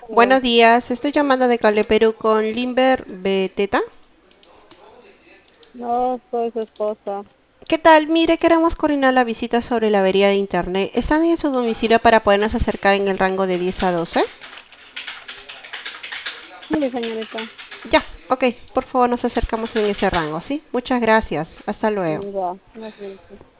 Hola. Buenos días, estoy llamando de Cable Perú con Limber Beteta. No, soy su esposa. ¿Qué tal? Mire, queremos coordinar la visita sobre la avería de internet. ¿Están en su domicilio para podernos acercar en el rango de 10 a 12? Sí, señorita. Ya, ok, por favor nos acercamos en ese rango, ¿sí? Muchas gracias, hasta luego. Ya, no, señorita.